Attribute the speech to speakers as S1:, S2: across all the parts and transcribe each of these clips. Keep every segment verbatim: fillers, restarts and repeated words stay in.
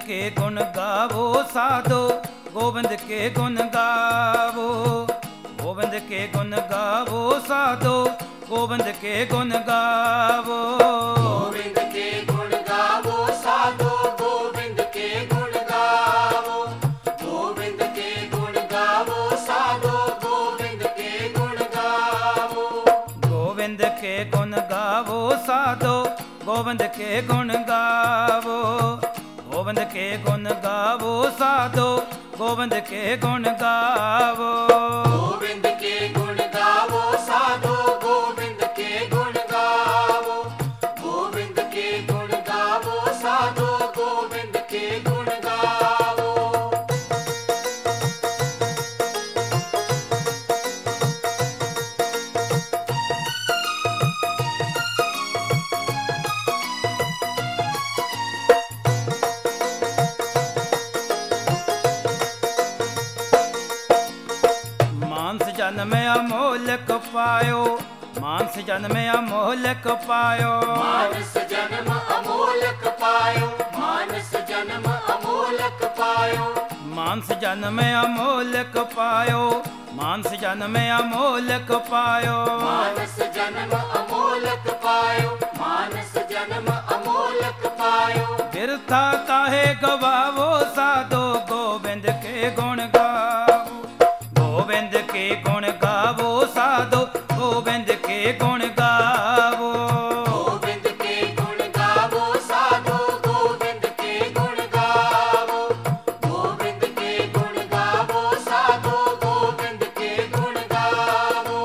S1: के गुण गावो साधो, गोविंद के गुण गावो। गोविंद के गुण गावो साधो, गोविंद के गुण गावो।
S2: गोविंद के गुण गावो साधो, गोविंद के गुण गावो। गोविंद के गुण गावो साधो, गोविंद के गुण गावो।
S1: गोविंद के गुण गावो साधो, गोविंद के गुण गावो। गोविंद के गुण गावो साधो, गोविंद के गुण गावो।
S2: गोविंद के गुण गावो साधो, गोविंद के गुण गावो। गोविंद के गुण गावो साधो, गोविंद के गुण गावो।
S1: मानस जन्म अमोलक पायो, मानस जन्म अमोलक पायो।
S2: मानस जन्म अमोलक पायो, मानस जन्म अमोलक पायो।
S1: मानस जन्म अमोलक पायो, मानस जन्म अमोलक पायो।
S2: मानस जन्म अमोलक पायो, मानस जन्म अमोलक पायो।
S1: बिरथा काहे गवावो साधो, गोविंद के गुण गावो। गोविंद के गुण गावो साधो, गोविंद के गुण गावो।
S2: गोविंद के गुण गावो साधो, गोविंद के गुण गावो। गोविंद के गुण गावो साधो, गोविंद के गुण गावो।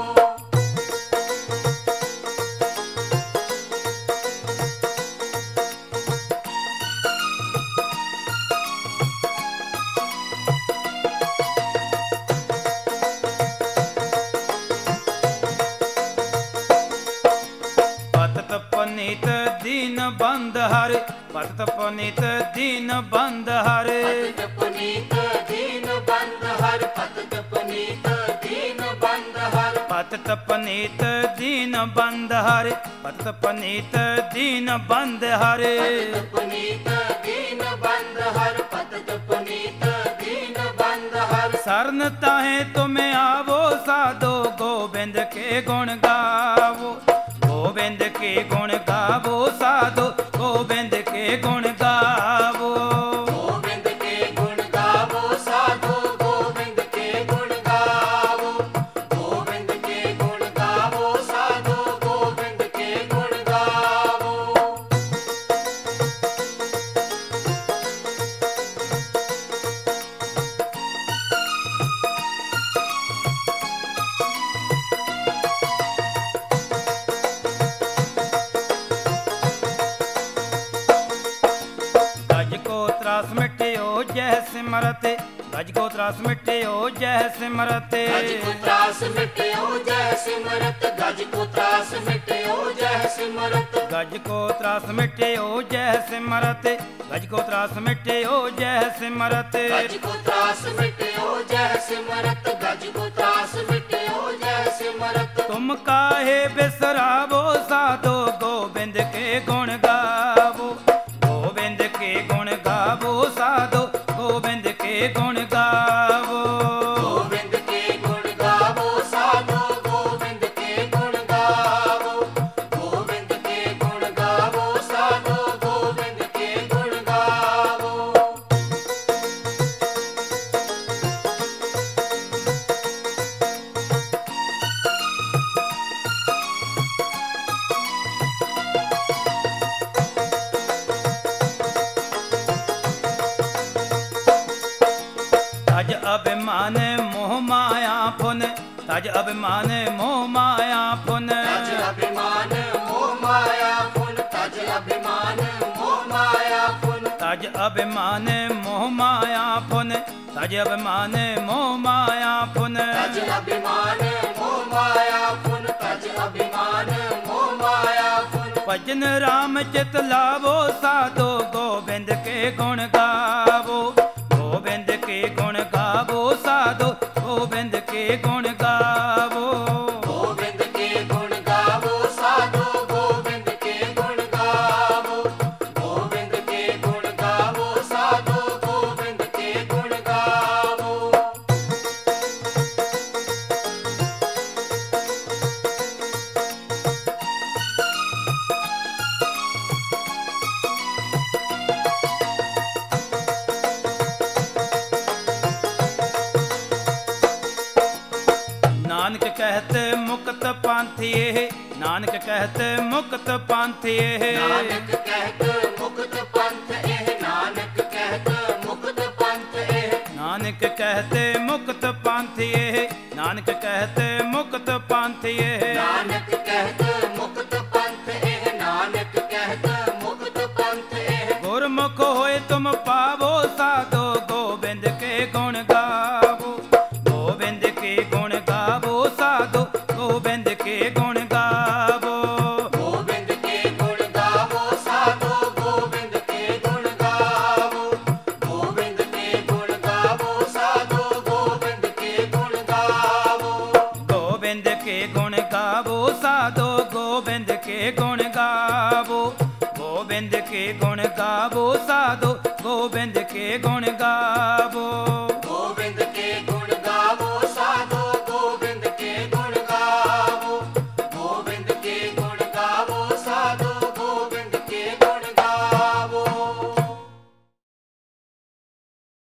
S1: पतत पनीत दीन बंद हरे, पतत पनीत दीन बंद हरे।
S2: पतित पुनीत दीन बंद हर, पतित पुनीत दीन बंद हर।
S1: पतत पनीत दीन बंद हरे, पतत पनीत दीन बंद हरे।
S2: पतित पुनीत दीन बंद हर, पतित पुनीत दीन बंद हर।
S1: शरण ताहे तुम्हें आवो साधो, गोविंद के गुण गावो। गोविंद के गुण गावो साधो, गोविंद के गुण गावो।
S2: गोविंद के गुण गावो साधो, गोविंद के गुण गावो। गोविंद के गुण गावो साधो, गोविंद के गुण गावो।
S1: गज को त्रास मिट्यो जय सिमरते, गज को त्रास मिट्यो जय सिमरते।
S2: गज को त्रास मिट्यो जय सिमरत, गज को त्रास मिट्यो जय सिमरत।
S1: गज को त्रास मिट्यो जय सिमरते, गज को त्रास मिट्यो जय सिमरते।
S2: गज को त्रास मिट्यो जय सिमरत, गज को त्रास मिट्यो जय सिमरत।
S1: तुम काहे बिसरावो साधो, गोविंद के गुण गावो। गोविंद के गुण गावो साधो, गोविंद के गुण गावो।
S2: गोविंद के गुण गावो साधो, गोविंद के गुण गावो। गोविंद के गुण गावो साधो, गोविंद के गुण गावो।
S1: तज अभिमान मोह माया पुन, तज अभिमान मोह माया पुन।
S2: तज अभिमान मोह माया पुन, तज अभिमान मोह माया पुन।
S1: तज अभिमान मोह माया पुन, तज अभिमान मोह माया पुन।
S2: तज अभिमान मोह माया पुन, तज अभिमान मोह माया पुन।
S1: भजन राम चित लावो साधो, गोविंद के गुण गावो। गोविंद के गुण गावो साधो, गोविंद के गुण गावो।
S2: गोविंद के गुण गावो साधो, गोविंद के गुण गावो। गोविंद के गुण गावो साधो,
S1: ਨਾਨਕ ਕਹਿਤ ਮੁਕਤ ਪੰਥ ਇਹ
S2: ਨਾਨਕ ਕਹਿਤ ਮੁਕਤ ਪੰਥ ਇਹ ਨਾਨਕ ਕਹਿਤ ਮੁਕਤ ਪੰਥ ਇਹ
S1: ਨਾਨਕ ਕਹਤੇ ਮੁਕਤ ਪੰਥ ਇਹ ਨਾਨਕ ਕਹਤੇ ਮੁਕਤ ਪੰਥ ਇਹ
S2: ਨਾਨਕ ਕਹਿਤ ਮੁਕਤ ਪੰਥ ਇਹ ਨਾਨਕ ਕਹਿਤ ਮੁਕਤ ਪੰਥ ਇਹ
S1: ਗੁਰਮੁਖ ਹੋਏ ਤੁਮ ਪਾਵੋ ਸਾਧੋ ਗੋਬਿੰਦ ਕੇ ਗੁਣ ਗਾਵੋ ਗੋਬਿੰਦ ਕੇ ਗੁਣ ਗਾਵੋ ਸਾਧੋ ਗੋਬਿੰਦ ਕੇ ਗੁਣ